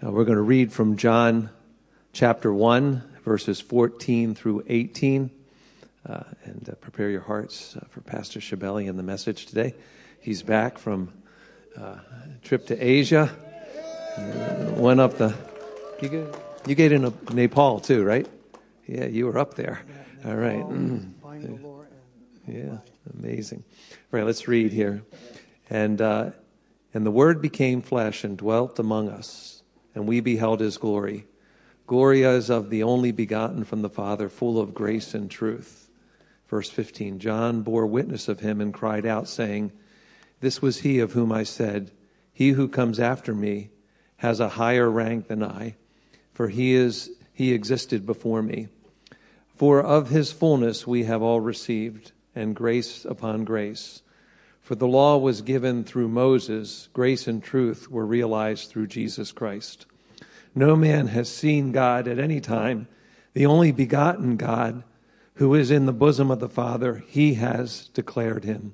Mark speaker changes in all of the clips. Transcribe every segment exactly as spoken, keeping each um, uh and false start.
Speaker 1: Uh, we're going to read from John chapter one, verses fourteen through eighteen. Uh, and uh, prepare your hearts uh, for Pastor Shibeli and the message today. He's back from uh, a trip to Asia. Uh, went up the... You get, you get in a, Nepal too, right? Yeah, you were up there. All right. Mm. Yeah, amazing. All right, let's read here. And uh, and the Word became flesh and dwelt among us, and we beheld His glory. Glory as of the only begotten from the Father, full of grace and truth. Verse fifteen, John bore witness of Him and cried out, saying, This was He of whom I said, He who comes after me has a higher rank than I, for he is he existed before me. For of His fullness we have all received, and grace upon grace. For the law was given through Moses, grace and truth were realized through Jesus Christ. No man has seen God at any time. The only begotten God, who is in the bosom of the Father, He has declared Him.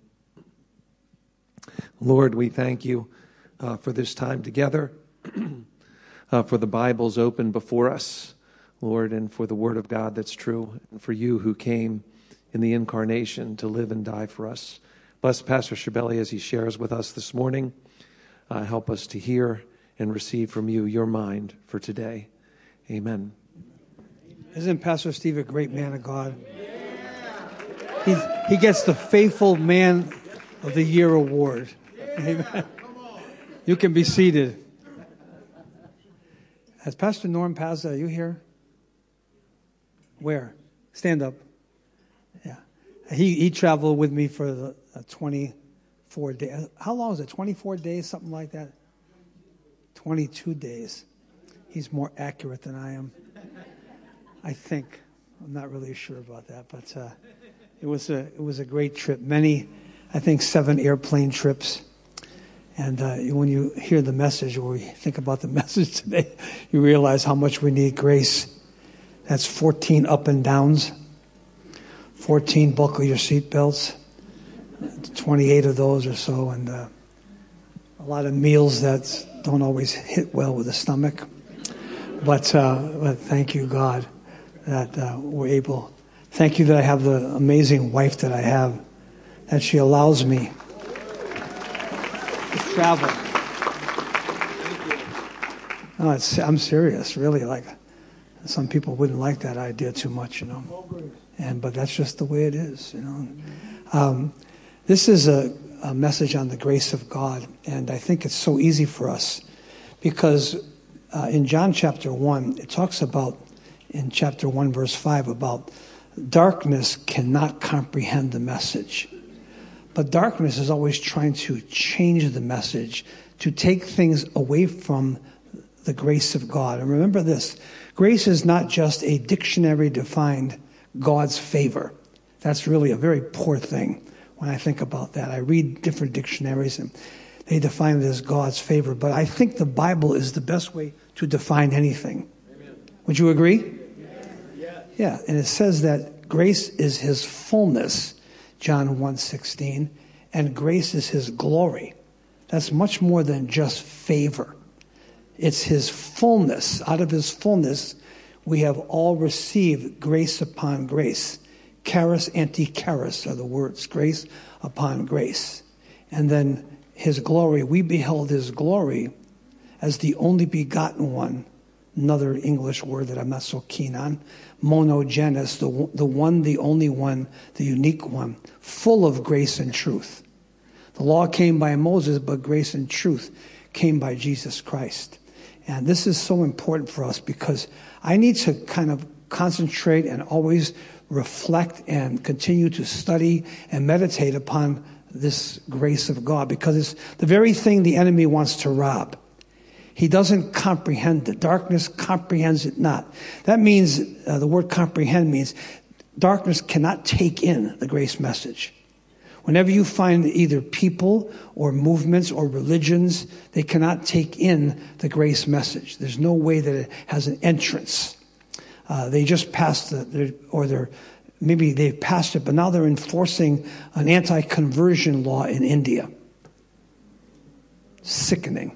Speaker 1: Lord, we thank You uh, for this time together, uh, for the Bibles open before us, Lord, and for the Word of God that's true, and for You who came in the incarnation to live and die for us. Bless Pastor Shibeli as he shares with us this morning. Uh, help us to hear and receive from You Your mind for today. Amen.
Speaker 2: Isn't Pastor Steve a great man of God? He's, he gets the Faithful Man of the Year award. Amen. You can be seated. Has Pastor Norm Pazza, are you here? Where? Stand up. Yeah. He he traveled with me for the uh, twenty-four days. How long is it? twenty-four days, something like that? twenty-two days. He's more accurate than I am. I think. I'm not really sure about that, but uh, it was a it was a great trip. Many, I think, seven airplane trips. And uh, when you hear the message, or you think about the message today, you realize how much we need grace. That's fourteen up and downs, fourteen buckle your seatbelts, twenty-eight of those or so, and uh, a lot of meals that don't always hit well with the stomach. But, uh, but thank you, God, that uh, we're able. Thank you that I have the amazing wife that I have, that she allows me to travel. No, it's, I'm serious, really. Like, some people wouldn't like that idea too much, you know. And but that's just the way it is, you know. Um, this is a, a message on the grace of God, and I think it's so easy for us because uh, in John chapter one, it talks about, in chapter one, verse five, about darkness cannot comprehend the message. But darkness is always trying to change the message, to take things away from the grace of God. And remember this, grace is not just a dictionary-defined God's favor. That's really a very poor thing when I think about that. I read different dictionaries and they define it as God's favor. But I think the Bible is the best way to define anything. Amen. Would you agree? Yeah. Yeah, and it says that grace is His fullness, John one sixteen, and grace is His glory. That's much more than just favor. It's His fullness. Out of His fullness, we have all received grace upon grace. Charis anti charis are the words, grace upon grace. And then His glory, we beheld His glory as the only begotten one, another English word that I'm not so keen on, monogenes, the, the one, the only one, the unique one, full of grace and truth. The law came by Moses, but grace and truth came by Jesus Christ. And this is so important for us because I need to kind of concentrate and always reflect and continue to study and meditate upon this grace of God, because it's the very thing the enemy wants to rob. He doesn't comprehend it. Darkness comprehends it not. That means, uh, the word comprehend means darkness cannot take in the grace message. Whenever you find either people or movements or religions, they cannot take in the grace message. There's no way that it has an entrance. Uh, they just passed the, or they're, maybe they've passed it, but now they're enforcing an anti-conversion law in India. Sickening.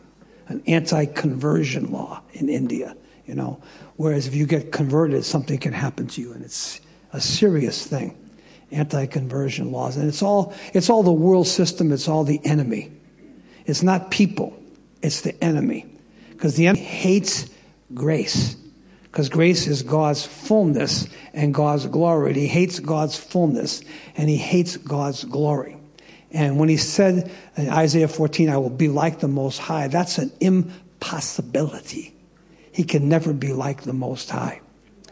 Speaker 2: an anti-conversion law in India, you know. Whereas if you get converted, something can happen to you, and it's a serious thing. Anti-conversion laws. And it's all it's all the world system, it's all the enemy. It's not people, it's the enemy. Because the enemy hates grace. Because grace is God's fullness and God's glory. And he hates God's fullness and he hates God's glory. And when he said in Isaiah fourteen, I will be like the Most High, that's an impossibility. He can never be like the Most High.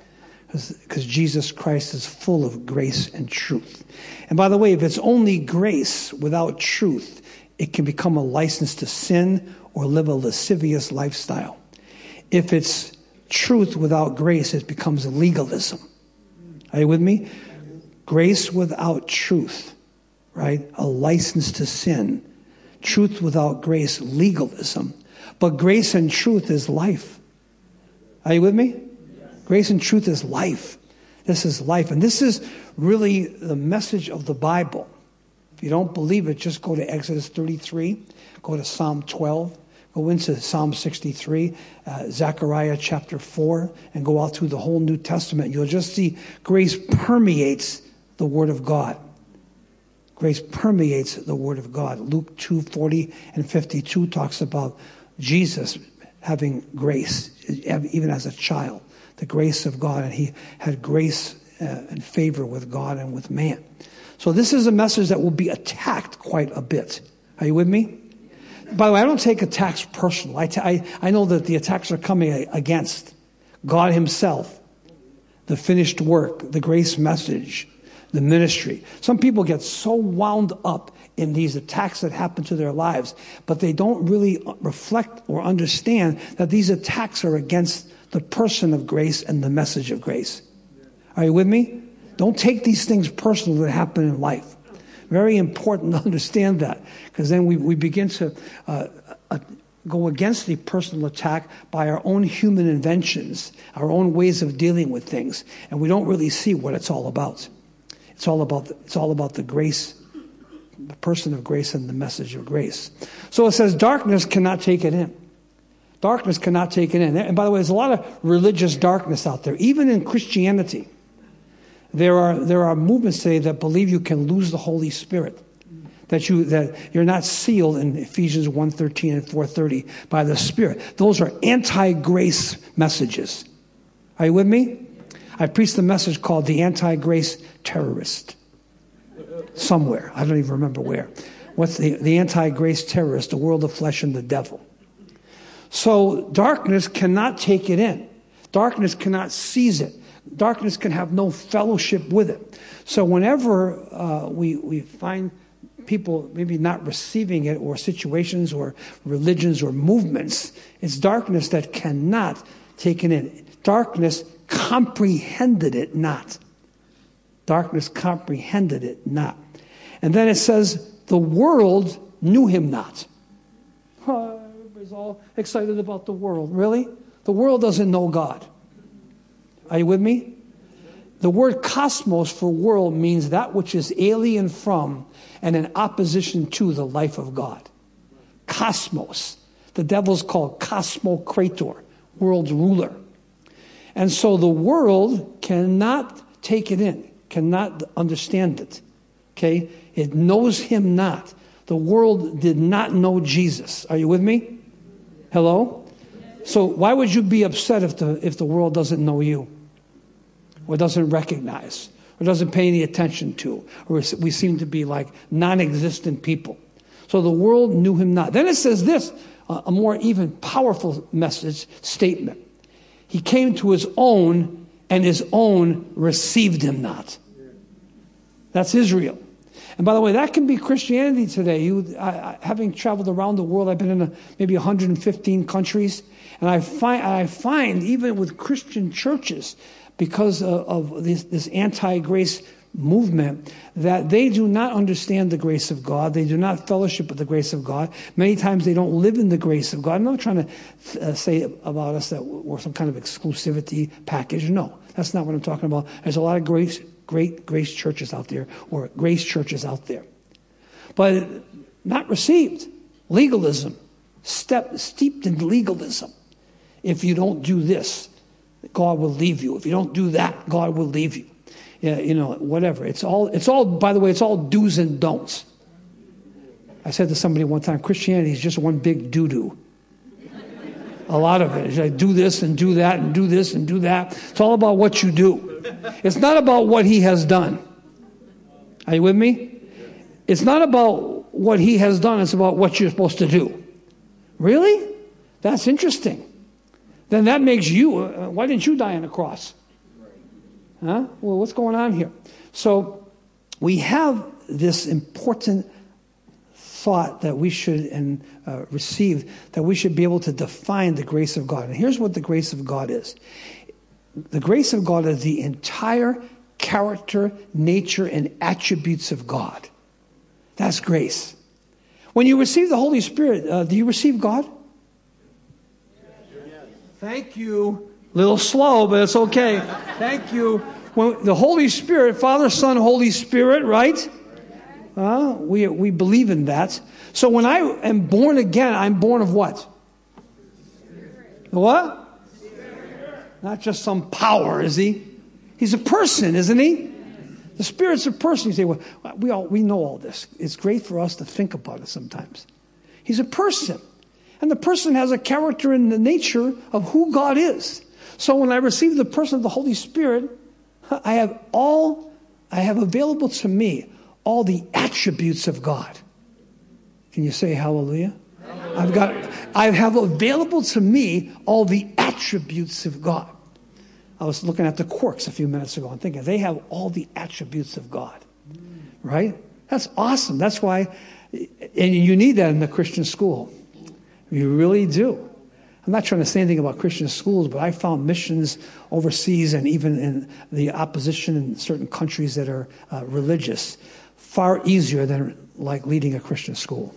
Speaker 2: Because Jesus Christ is full of grace and truth. And by the way, if it's only grace without truth, it can become a license to sin or live a lascivious lifestyle. If it's truth without grace, it becomes legalism. Are you with me? Grace without truth, right? A license to sin. Truth without grace, legalism. But grace and truth is life. Are you with me? Grace and truth is life. This is life. And this is really the message of the Bible. If you don't believe it, just go to Exodus thirty-three, go to Psalm twelve, go into Psalm sixty-three, uh, Zechariah chapter four, and go out through the whole New Testament. You'll just see grace permeates the Word of God. Grace permeates the Word of God. Luke two forty and fifty-two talks about Jesus having grace, even as a child. The grace of God, and he had grace uh, and favor with God and with man. So this is a message that will be attacked quite a bit. Are you with me? By the way, I don't take attacks personal. I, t- I, I know that the attacks are coming against God himself, the finished work, the grace message, the ministry. Some people get so wound up in these attacks that happen to their lives, but they don't really reflect or understand that these attacks are against the person of grace and the message of grace. Are you with me? Don't take these things personal that happen in life. Very important to understand that, because then we, we begin to uh, uh, go against the personal attack by our own human inventions, our own ways of dealing with things, and we don't really see what it's all about. It's all about the, it's all about the grace, the person of grace and the message of grace. So it says darkness cannot take it in. Darkness cannot take it in. And by the way, there's a lot of religious darkness out there. Even in Christianity, there are there are movements today that believe you can lose the Holy Spirit. That you that you're not sealed in Ephesians one thirteen and four thirty by the Spirit. Those are anti-grace messages. Are you with me? I preached a message called The Anti-Grace Terrorist. Somewhere. I don't even remember where. What's the, the anti-grace terrorist? The world of flesh and the devil. So darkness cannot take it in. Darkness cannot seize it. Darkness can have no fellowship with it. So whenever uh, we, we find people maybe not receiving it, or situations or religions or movements, it's darkness that cannot take it in. Darkness comprehended it not. Darkness comprehended it not. And then it says, the world knew him not. Oh, everybody's all excited about the world. Really? The world doesn't know God. Are you with me? The word cosmos for world means that which is alien from and in opposition to the life of God. Cosmos. The devil's called Cosmocrator, world's ruler. And so the world cannot take it in, cannot understand it. Okay? It knows him not. The world did not know Jesus. Are you with me? Hello? So why would you be upset if the if the world doesn't know you? Or doesn't recognize? Or doesn't pay any attention to? Or we seem to be like non-existent people. So the world knew him not. Then it says this, a more even powerful message statement. He came to his own, and his own received him not. That's Israel. And by the way, that can be Christianity today. You, I, I, having traveled around the world, I've been in a, maybe one hundred fifteen countries, and I find I find even with Christian churches, because of, of this, this anti-grace movement, that they do not understand the grace of God. They do not fellowship with the grace of God. Many times they don't live in the grace of God. I'm not trying to uh, say about us that we're some kind of exclusivity package. No, that's not what I'm talking about. There's a lot of grace, great grace churches out there, or grace churches out there. But not received. Legalism. step, steeped in legalism. If you don't do this, God will leave you. If you don't do that, God will leave you. Yeah, you know, whatever. It's all, it's all, by the way, it's all do's and don'ts. I said to somebody one time, Christianity is just one big doo-doo. A lot of it is like do this and do that and do this and do that. It's all about what you do. It's not about what he has done. Are you with me? It's not about what he has done. It's about what you're supposed to do. Really? That's interesting. Then that makes you, uh, why didn't you die on the cross? Huh? Well, what's going on here? So we have this important thought that we should and uh, receive, that we should be able to define the grace of God. And here's what the grace of God is. The grace of God is the entire character, nature, and attributes of God. That's grace. When you receive the Holy Spirit, uh, do you receive God? Yes. Thank you. A little slow, but it's okay. Thank you. When the Holy Spirit, Father, Son, Holy Spirit, right? Uh, we we believe in that. So when I am born again, I'm born of what? Spirit. What? Spirit. Not just some power, is he? He's a person, isn't he? The Spirit's a person. You say, well, we all we know all this. It's great for us to think about it sometimes. He's a person. And the person has a character in the nature of who God is. So when I receive the person of the Holy Spirit, I have all, I have available to me all the attributes of God. Can you say hallelujah? Hallelujah. I've got, I have available to me all the attributes of God. I was looking at the Quirks a few minutes ago and thinking they have all the attributes of God, right? That's awesome. That's why, and you need that in the Christian school. You really do. I'm not trying to say anything about Christian schools, but I found missions overseas and even in the opposition in certain countries that are uh, religious far easier than like leading a Christian school.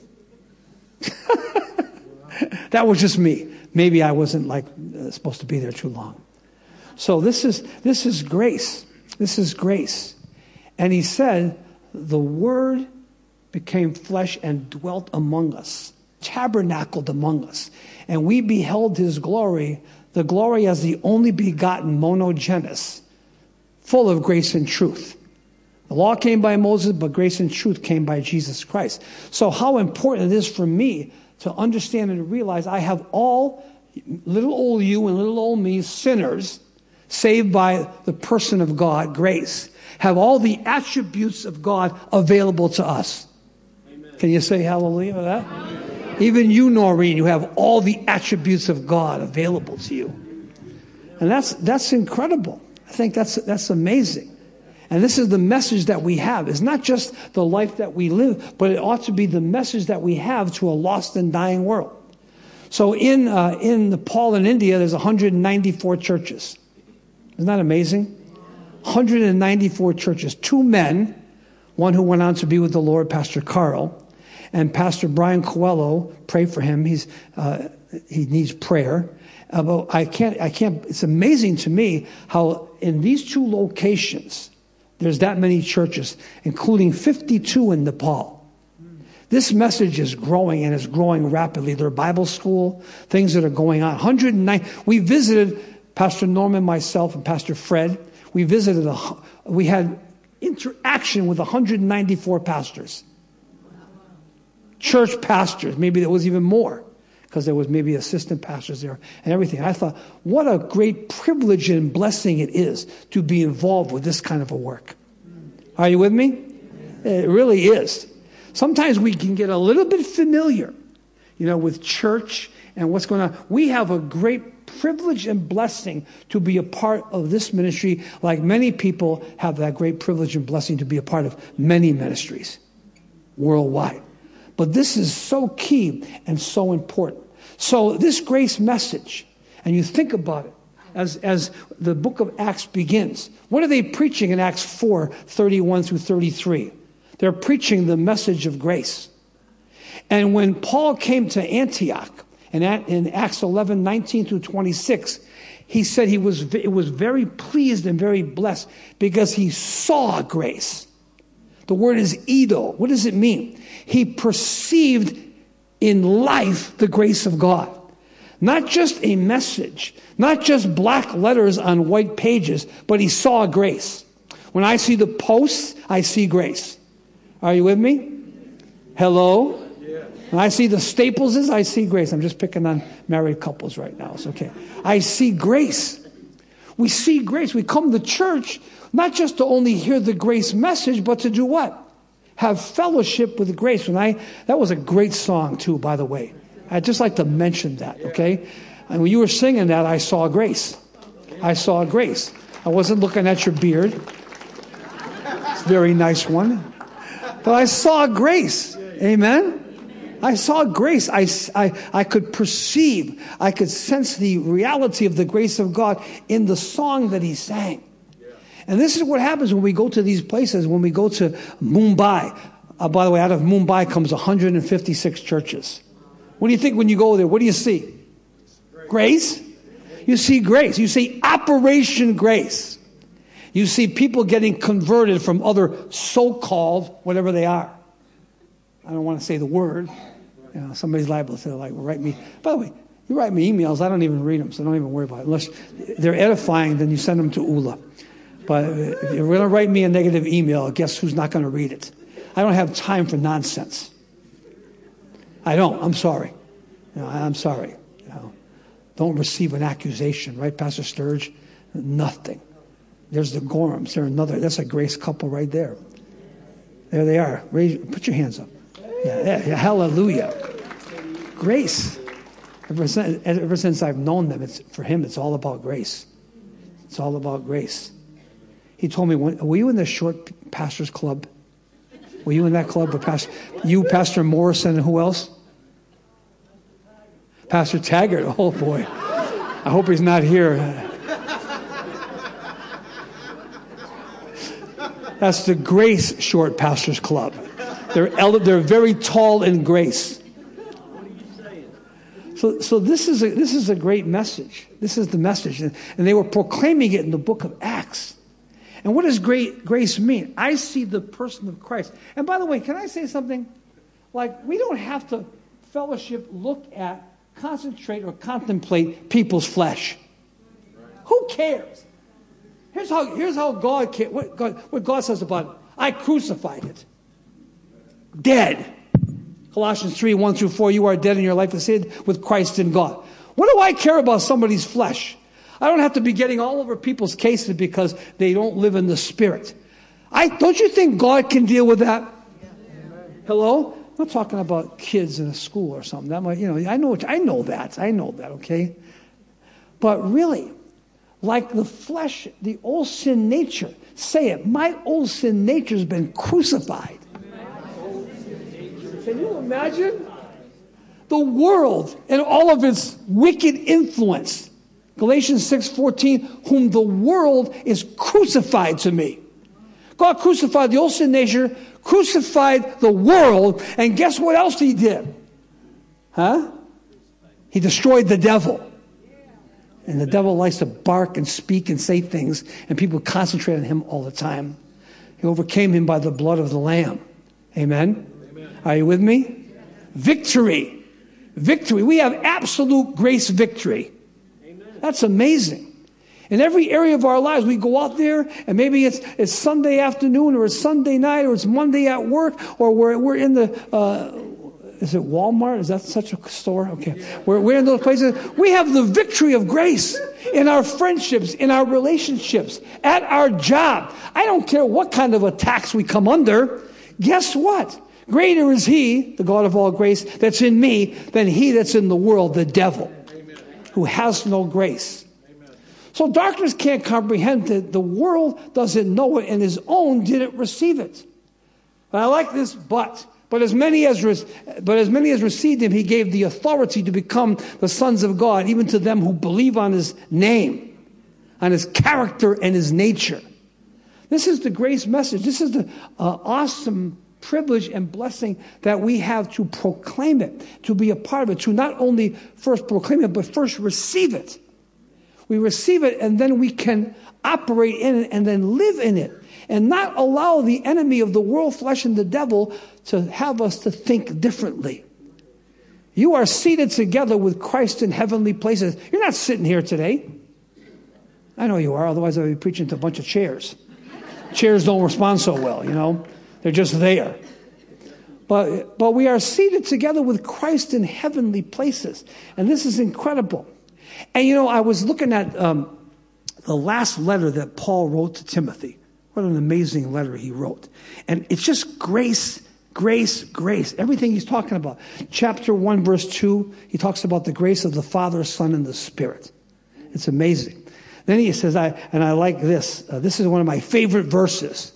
Speaker 2: That was just me. Maybe I wasn't like uh, supposed to be there too long. So this is this is grace. This is grace. And he said, the Word became flesh and dwelt among us, tabernacled among us. And we beheld his glory, the glory as the only begotten monogenes, full of grace and truth. The law came by Moses, but grace and truth came by Jesus Christ. So how important it is for me to understand and realize I have all, little old you and little old me, sinners, saved by the person of God, grace, have all the attributes of God available to us. Amen. Can you say hallelujah for that? Amen. Even you, Noreen, you have all the attributes of God available to you. And that's that's incredible. I think that's that's amazing. And this is the message that we have. It's not just the life that we live, but it ought to be the message that we have to a lost and dying world. So in uh, in Nepal and India, there's one hundred ninety-four churches. Isn't that amazing? one hundred ninety-four churches. Two men, one who went on to be with the Lord, Pastor Carl, and Pastor Brian Coelho. Pray for him. He's uh, he needs prayer. Uh, but I can't. I can't. It's amazing to me how in these two locations there's that many churches, including fifty-two in Nepal. This message is growing and is growing rapidly. Their Bible school, things that are going on. one hundred nine. We visited, Pastor Norman, myself, and Pastor Fred. We visited. A, we had interaction with one hundred ninety-four pastors, church pastors. Maybe there was even more, because there was maybe assistant pastors there and everything. I thought, what a great privilege and blessing it is to be involved with this kind of a work. Are you with me? It really is. Sometimes we can get a little bit familiar, you know, with church and what's going on. We have a great privilege and blessing to be a part of this ministry, like many people have that great privilege and blessing to be a part of many ministries worldwide. But this is so key and so important. So this grace message, and you think about it, as, as the book of Acts begins. What are they preaching in Acts four, thirty-one through thirty-three? They're preaching the message of grace. And when Paul came to Antioch, and in Acts eleven, nineteen through twenty-six, he said he was, it was very pleased and very blessed because he saw grace. The word is eido. What does it mean? He perceived in life the grace of God. Not just a message, not just black letters on white pages, but he saw grace. When I see the posts, I see grace. Are you with me? Hello? When I see the Stapleses, I see grace. I'm just picking on married couples right now. It's okay. I see grace. We see grace. We come to church not just to only hear the grace message, but to do what? Have fellowship with grace. When I that was a great song too, by the way. I'd just like to mention that, okay? And when you were singing that, I saw grace. I saw grace. I wasn't looking at your beard. It's a very nice one. But I saw grace. Amen? I saw grace. I, I, I could perceive, I could sense the reality of the grace of God in the song that he sang. And this is what happens when we go to these places, when we go to Mumbai. Uh, by the way, out of Mumbai comes one hundred fifty-six churches. What do you think when you go there? What do you see? Grace? You see grace. You see Operation Grace. You see people getting converted from other so-called, whatever they are. I don't want to say the word. You know, somebody's liable to like write me. By the way, you write me emails. I don't even read them, so don't even worry about it. Unless they're edifying, then you send them to Ula. But if you're going to write me a negative email, guess who's not going to read it? I don't have time for nonsense. I don't. I'm sorry. You know, I'm sorry. You know, don't receive an accusation, right, Pastor Sturge? Nothing. There's the Gorhams. They're another. That's a grace couple right there. There they are. Raise, put your hands up. Yeah, yeah, yeah, hallelujah. Grace. Ever since, ever since I've known them, it's for him. It's all about grace. It's all about grace. He told me, were you in the short pastors club? Were you in that club with Pastor, you, Pastor Morrison, and who else? Pastor Taggart. Oh boy, I hope he's not here. That's the Grace Short Pastors Club. They're ele- they're very tall in grace. So, so this is a, this is a great message. This is the message, and, and they were proclaiming it in the book of Acts. And what does great grace mean? I see the person of Christ. And by the way, can I say something? Like, we don't have to fellowship, look at, concentrate, or contemplate people's flesh. Who cares? Here's how, here's how God, can, what God, what God says about it. I crucified it. Dead. Colossians three, one through four, you are dead and your life is hid with Christ in God. What do I care about somebody's flesh? I don't have to be getting all over people's cases because they don't live in the Spirit. I don't you think God can deal with that? Hello? I'm not talking about kids in a school or something. That might, you know, I know, I know that. I know that, okay? But really, like the flesh, the old sin nature, say it, my old sin nature has been crucified. Can you imagine? The world and all of its wicked influence. Galatians six fourteen, whom the world is crucified to me. God crucified the old sin nature, crucified the world, and guess what else he did? Huh? He destroyed the devil. And the devil likes to bark and speak and say things, and people concentrate on him all the time. He overcame him by the blood of the Lamb. Amen? Amen. Are you with me? Victory. Victory. We have absolute grace victory. Amen. That's amazing. In every area of our lives, we go out there, and maybe it's it's Sunday afternoon, or it's Sunday night, or it's Monday at work, or we're we're in the uh, is it Walmart? Is that such a store? Okay, we're we're in those places. We have the victory of grace in our friendships, in our relationships, at our job. I don't care what kind of attacks we come under. Guess what? Greater is He, the God of all grace, that's in me than he that's in the world, the devil, who has no grace. So darkness can't comprehend it. The world doesn't know it, and his own didn't receive it. And I like this, but. But as many as re- but as many as received him, he gave the authority to become the sons of God, even to them who believe on his name, on his character and his nature. This is the grace message. This is the uh, awesome privilege and blessing that we have to proclaim it, to be a part of it, to not only first proclaim it, but first receive it. We receive it, and then we can operate in it and then live in it, and not allow the enemy of the world, flesh, and the devil to have us to think differently. You are seated together with Christ in heavenly places. You're not sitting here today. I know you are, otherwise I'd be preaching to a bunch of chairs. Chairs don't respond so well, you know. They're just there. But, but we are seated together with Christ in heavenly places. And this is incredible. And, you know, I was looking at um, the last letter that Paul wrote to Timothy. What an amazing letter he wrote. And it's just grace, grace, grace. Everything he's talking about. Chapter one, verse two, he talks about the grace of the Father, Son, and the Spirit. It's amazing. Then he says, I and I like this. Uh, this is one of my favorite verses.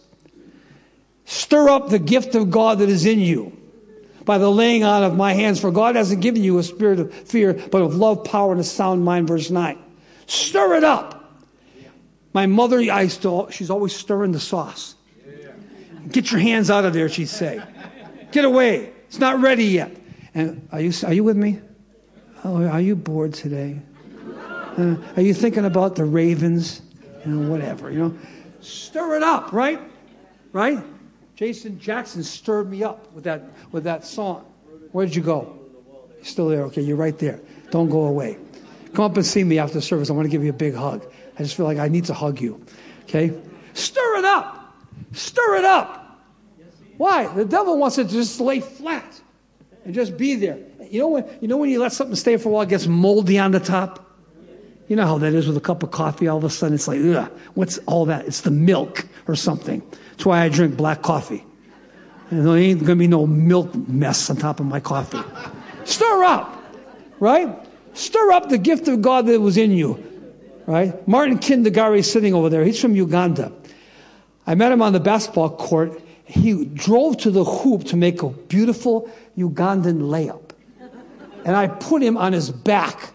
Speaker 2: Stir up the gift of God that is in you by the laying on of my hands. For God hasn't given you a spirit of fear, but of love, power, and a sound mind. Verse nine. Stir it up. My mother, I still, she's always stirring the sauce. Get your hands out of there, she'd say. Get away. It's not ready yet. And are you are you with me? Oh, are you bored today? Uh, are you thinking about the Ravens? You know, whatever, you know. Stir it up, right? Right? Jason Jackson stirred me up with that with that song. Where did you go? You're still there. Okay, you're right there. Don't go away. Come up and see me after the service. I want to give you a big hug. I just feel like I need to hug you. Okay? Stir it up. Stir it up. Why? The devil wants it to just lay flat and just be there. You know when you know when you let something stay for a while, it gets moldy on the top? You know how that is with a cup of coffee. All of a sudden it's like, ugh, what's all that? It's the milk or something. That's why I drink black coffee. And there ain't going to be no milk mess on top of my coffee. Stir up, right? Stir up the gift of God that was in you, right? Martin Kindagari is sitting over there. He's from Uganda. I met him on the basketball court. He drove to the hoop to make a beautiful Ugandan layup. And I put him on his back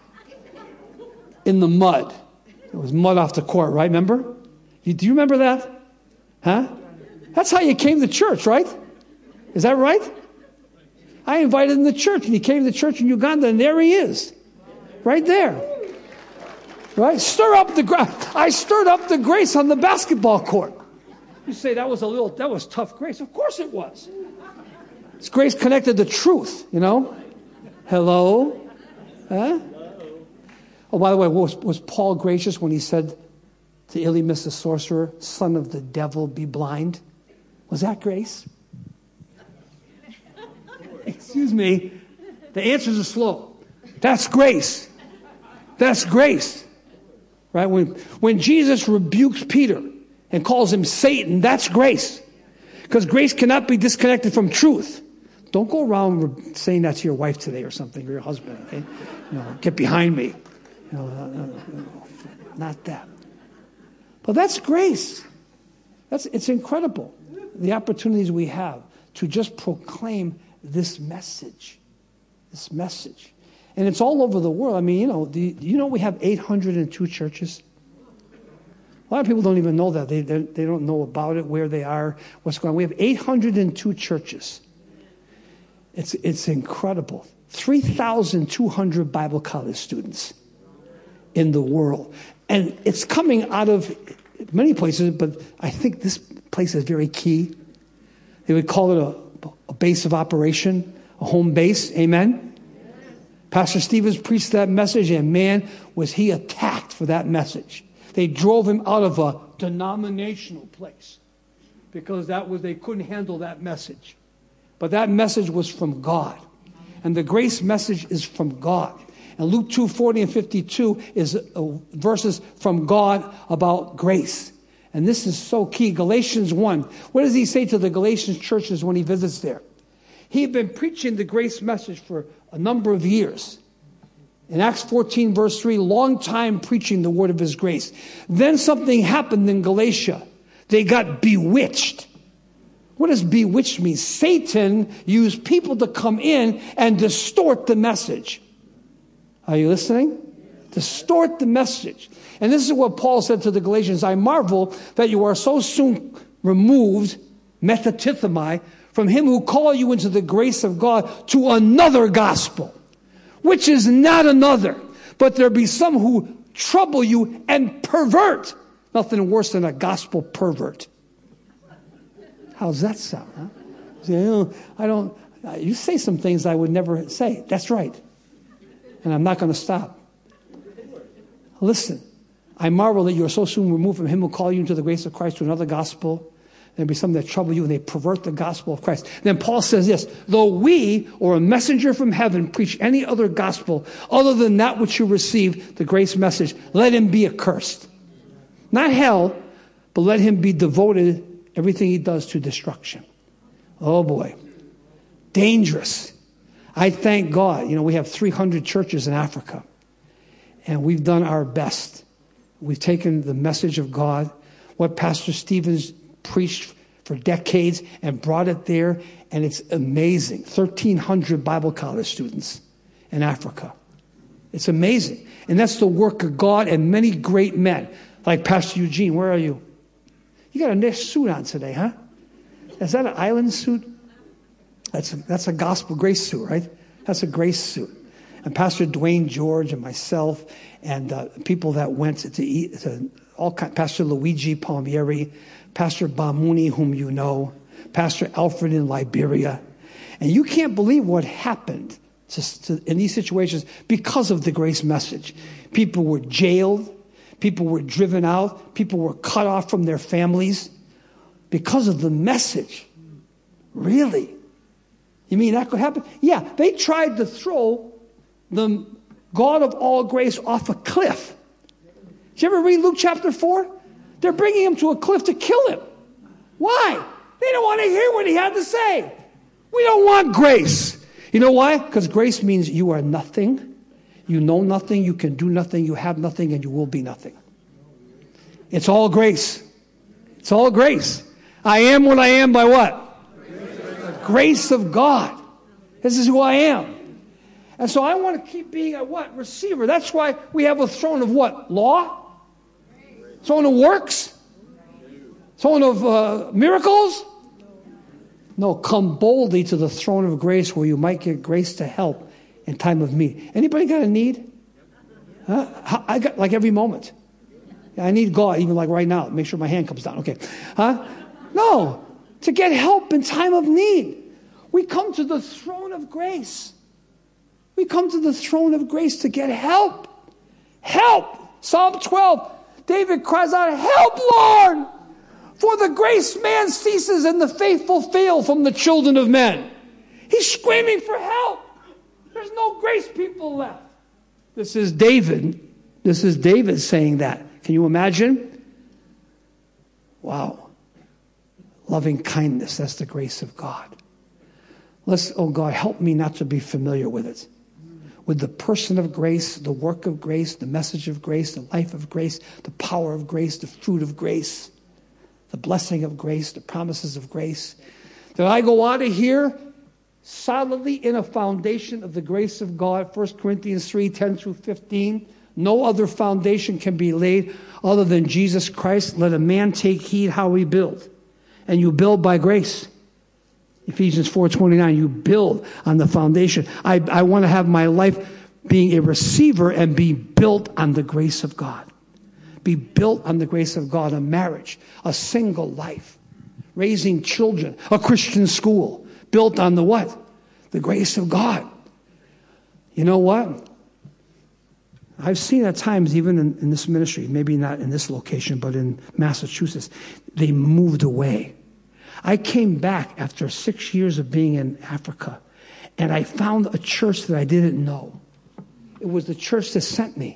Speaker 2: in the mud. It was mud off the court, right? Remember? You, do you remember that? Huh? That's how you came to church, right? Is that right? I invited him to church, and he came to church in Uganda, and there he is. Right there. Right? Stir up the grace. I stirred up the grace on the basketball court. You say that was a little, that was tough grace. Of course it was. It's grace connected to truth, you know? Hello? Huh? Oh, by the way, was, was Paul gracious when he said to Elymas the sorcerer, son of the devil, be blind? Was that grace? Excuse me. The answers are slow. That's grace. That's grace. Right? When, when Jesus rebukes Peter and calls him Satan, that's grace. Because grace cannot be disconnected from truth. Don't go around saying that to your wife today or something, or your husband, okay? You know, get behind me. You know, uh, uh, not that. But that's grace. That's it's incredible, the opportunities we have to just proclaim this message. This message. And it's all over the world. I mean, you know, do you, do you know we have eight hundred two churches? A lot of people don't even know that. They, they, they don't know about it, where they are, what's going on. We have eight hundred two churches. It's, it's incredible. three thousand two hundred Bible college students in the world. And it's coming out of many places, but I think this place is very key. They would call it a, a base of operation, a home base. Amen? Pastor Stevens preached that message, and man, was he attacked for that message. They drove him out of a denominational place because that was they couldn't handle that message. But that message was from God. And the grace message is from God. And Luke two forty and fifty-two is uh, verses from God about grace. And this is so key. Galatians one. What does he say to the Galatians churches when he visits there? He had been preaching the grace message for a number of years. In Acts fourteen, verse three, long time preaching the word of his grace. Then something happened in Galatia. They got bewitched. What does bewitched mean? Satan used people to come in and distort the message. Are you listening? Distort the message. And this is what Paul said to the Galatians. I marvel that you are so soon removed, metatithemi, from him who called you into the grace of God to another gospel, which is not another. But there be some who trouble you and pervert. Nothing worse than a gospel pervert. How's that sound? Huh? Say, oh, I don't, Uh, you say some things I would never say. That's right. And I'm not going to stop. Listen, I marvel that you are so soon removed from him who called you into the grace of Christ to another gospel. There'll be some that trouble you and they pervert the gospel of Christ. Then Paul says this, though we or a messenger from heaven preach any other gospel other than that which you received, the grace message, let him be accursed. Not hell, but let him be devoted, everything he does, to destruction. Oh boy. Dangerous. I thank God. You know, we have three hundred churches in Africa. And we've done our best. We've taken the message of God, what Pastor Stevens preached for decades, and brought it there. And it's amazing. thirteen hundred Bible college students in Africa. It's amazing. And that's the work of God and many great men. Like Pastor Eugene, where are you? You got a nice suit on today, huh? Is that an island suit? That's a, that's a gospel grace suit, right? That's a grace suit. And Pastor Dwayne George and myself and uh, people that went to eat, to all kind, Pastor Luigi Palmieri, Pastor Bamuni, whom you know, Pastor Alfred in Liberia. And you can't believe what happened to, to, in these situations because of the grace message. People were jailed. People were driven out. People were cut off from their families because of the message. Really? You mean that could happen? Yeah, they tried to throw the God of all grace off a cliff. Did you ever read Luke chapter four? They're bringing him to a cliff to kill him. Why? They don't want to hear what he had to say. We don't want grace. You know why? Because grace means you are nothing. You know nothing. You can do nothing. You have nothing. And you will be nothing. It's all grace. It's all grace. I am what I am by what? Grace of God. This is who I am. And so I want to keep being a what? Receiver. That's why we have a throne of what? Law? Throne of works? Throne of uh, miracles? No, come boldly to the throne of grace where you might get grace to help in time of need. Anybody got a need? Huh? I got like every moment. I need God, even like right now. Make sure my hand comes down. Okay. Huh? No. To get help in time of need. We come to the throne of grace. We come to the throne of grace to get help. Help. Psalm twelve. David cries out, help, Lord. For the grace man ceases and the faithful fail from the children of men. He's screaming for help. There's no grace people left. This is David. This is David saying that. Can you imagine? Wow. Loving kindness, that's the grace of God. Let's, oh God, help me not to be familiar with it. With the person of grace, the work of grace, the message of grace, the life of grace, the power of grace, the fruit of grace, the blessing of grace, the promises of grace. That I go out of here solidly in a foundation of the grace of God. First Corinthians three, ten through fifteen. No other foundation can be laid other than Jesus Christ. Let a man take heed how we build. And you build by grace. Ephesians four twenty-nine, you build on the foundation. I, I want to have my life being a receiver and be built on the grace of God. Be built on the grace of God. A marriage, a single life, raising children, a Christian school, built on the what? The grace of God. You know what? I've seen at times, even in, in this ministry, maybe not in this location, but in Massachusetts, they moved away. I came back after six years of being in Africa, and I found a church that I didn't know. It was the church that sent me.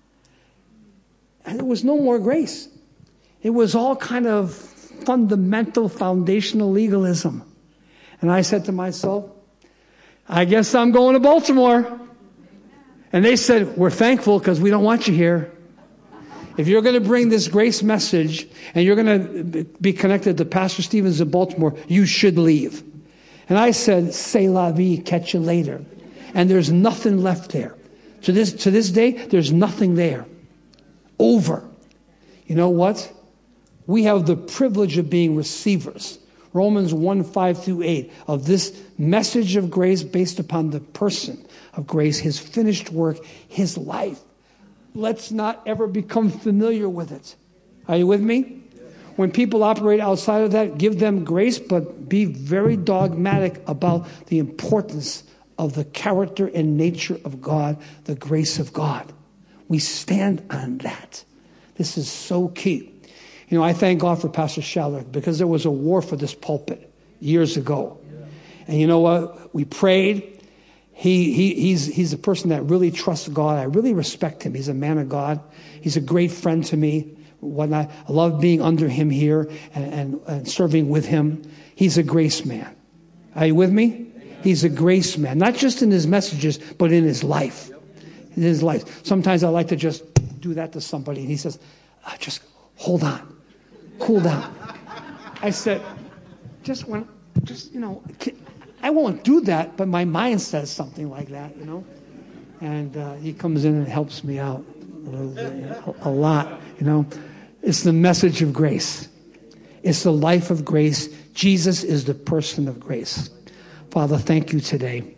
Speaker 2: And there was no more grace. It was all kind of fundamental, foundational legalism. And I said to myself, I guess I'm going to Baltimore. And they said, we're thankful because we don't want you here. If you're going to bring this grace message and you're going to be connected to Pastor Stevens of Baltimore, you should leave. And I said, c'est la vie, catch you later. And there's nothing left there. To this, to this day, there's nothing there. Over. You know what? We have the privilege of being receivers. Romans one, five through eight, of this message of grace based upon the person of grace, his finished work, his life. Let's not ever become familiar with it. Are you with me? When people operate outside of that, give them grace, but be very dogmatic about the importance of the character and nature of God, the grace of God. We stand on that. This is so key. You know, I thank God for Pastor Schaller because there was a war for this pulpit years ago. And you know what? We prayed. He, he, he's, he's a person that really trusts God. I really respect him. He's a man of God. He's a great friend to me. When I, I love being under him here and, and, and serving with him. He's a grace man. Are you with me? He's a grace man. Not just in his messages, but in his life. In his life. Sometimes I like to just do that to somebody. And he says, oh, just hold on. Cool down. I said, just when, just, you know, I won't do that, but my mind says something like that, you know. And uh, he comes in and helps me out a, little bit, you know, a lot, you know. It's the message of grace. It's the life of grace. Jesus is the person of grace. Father, thank you today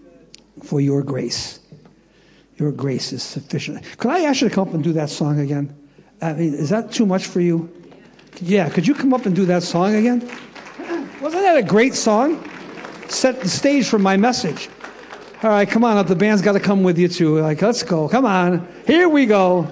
Speaker 2: for your grace. Your grace is sufficient. Could I ask you to come up and do that song again? I mean, is that too much for you? Yeah, could you come up and do that song again? Wasn't that a great song? Set the stage for my message. All right, come on up. The band's got to come with you too. Like, let's go. Come on. Here we go.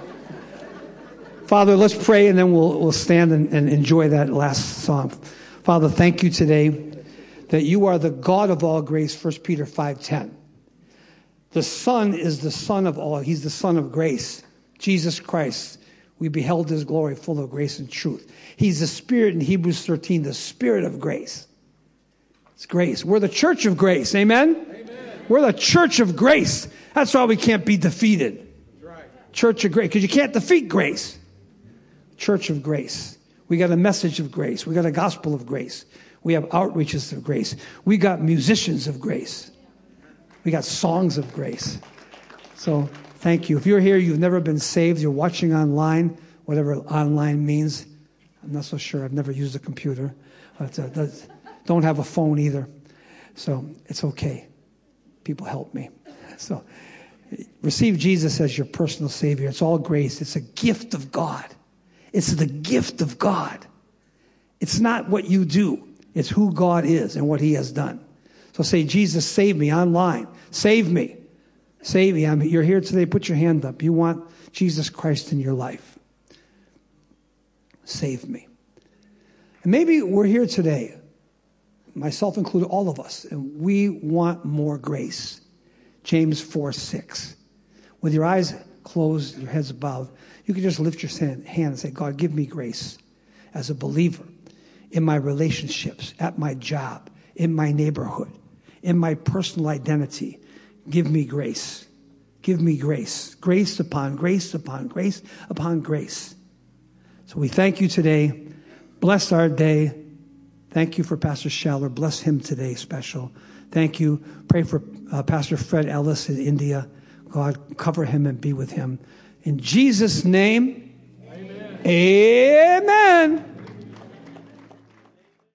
Speaker 2: Father, let's pray and then we'll, we'll stand and, and enjoy that last song. Father, thank you today that you are the God of all grace, First Peter five ten. The Son is the Son of all. He's the Son of grace. Jesus Christ. We beheld his glory full of grace and truth. He's the Spirit in Hebrews thirteen, the Spirit of grace. It's grace. We're the church of grace. Amen? Amen. We're the church of grace. That's why we can't be defeated. Right. Church of grace. Because you can't defeat grace. Church of grace. We got a message of grace. We got a gospel of grace. We have outreaches of grace. We got musicians of grace. We got songs of grace. So thank you. If you're here, you've never been saved, you're watching online, whatever online means. I'm not so sure. I've never used a computer. But, uh, don't have a phone either. So it's okay. People help me. So receive Jesus as your personal Savior. It's all grace. It's a gift of God. It's the gift of God. It's not what you do. It's who God is and what he has done. So say, Jesus, save me online. Save me. Save me. I'm, you're here today. Put your hand up. You want Jesus Christ in your life. Save me. And maybe we're here today, myself included, all of us, and we want more grace. James four six. With your eyes closed, your heads bowed, you can just lift your hand and say, God, give me grace as a believer in my relationships, at my job, in my neighborhood, in my personal identity. Give me grace. Give me grace. Grace upon grace upon grace upon grace. So we thank you today. Bless our day. Thank you for Pastor Schaller. Bless him today special. Thank you. Pray for uh, Pastor Fred Ellis in India. God, cover him and be with him. In Jesus' name, amen. Amen.